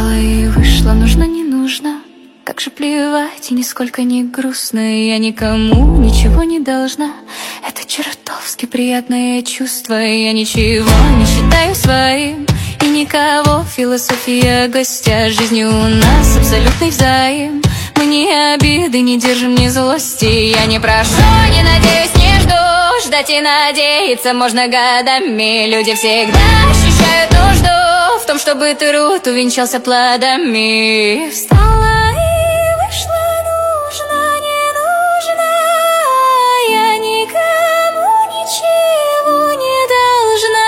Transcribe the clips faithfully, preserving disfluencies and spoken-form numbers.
Встала и вышла, нужно, не нужно. Как же плевать, и нисколько не грустно. Я никому ничего не должна. Это чертовски приятное чувство. Я ничего не считаю своим и никого. Философия гостя, жизни у нас абсолютный взаим. Мы ни обиды не держим, ни злости. Я не прошу, не надеюсь, не жду. Ждать и надеяться можно годами. Люди всегда ощущают нужду в том, чтобы труд увенчался плодами. Встала и вышла, нужно, не нужно. Я никому ничего не должна.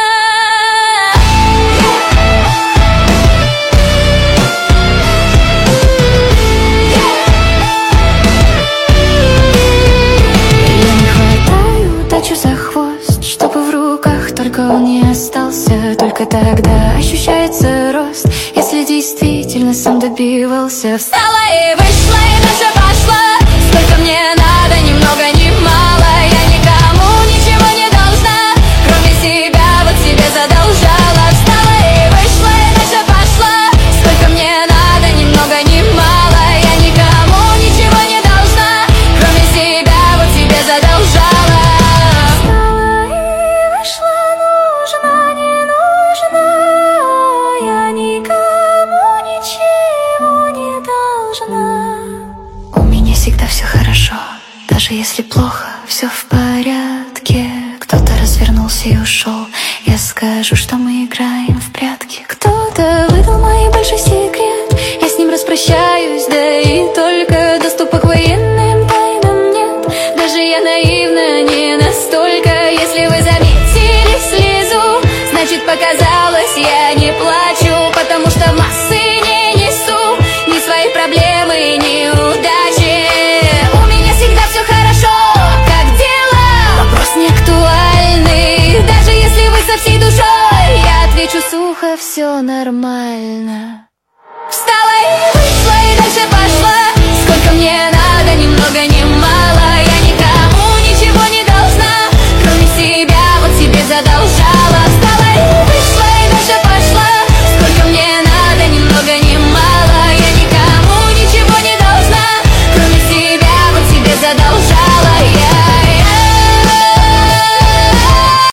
Я не хватаю удачу за хвост, чтобы в руках только он не остался. Только тогда ощущается рост, если действительно сам добивался. Встала и вышла, и дальше пошла. Сколько мне надо, ни много ни мало. Я никому ничего не должна, кроме себя, вот себе задолжала. Встала и вышла, и дальше пошла. Сколько мне надо, ни много ни мало. Я никому ничего не должна, кроме себя, вот себе задолжала. Встала и вышла, нужно, не нужно. Я никому ничего не должна. У меня всегда все хорошо, даже если плохо, все в порядке. Кто-то развернулся и ушел, я скажу, что мы играем в прятки. Кто-то выдал мой большой секрет, я с ним распрощаюсь, да и только доступа к военным тайнам нет. Даже я наивна не настолько. Если вы заметили слезу, значит показалось, я не плачу, потому что массы не несу, ни свои проблемы, ни удачи. У меня всегда все хорошо, как дела? Вопрос не актуальный. Даже если вы со всей душой, я отвечу сухо, все нормально.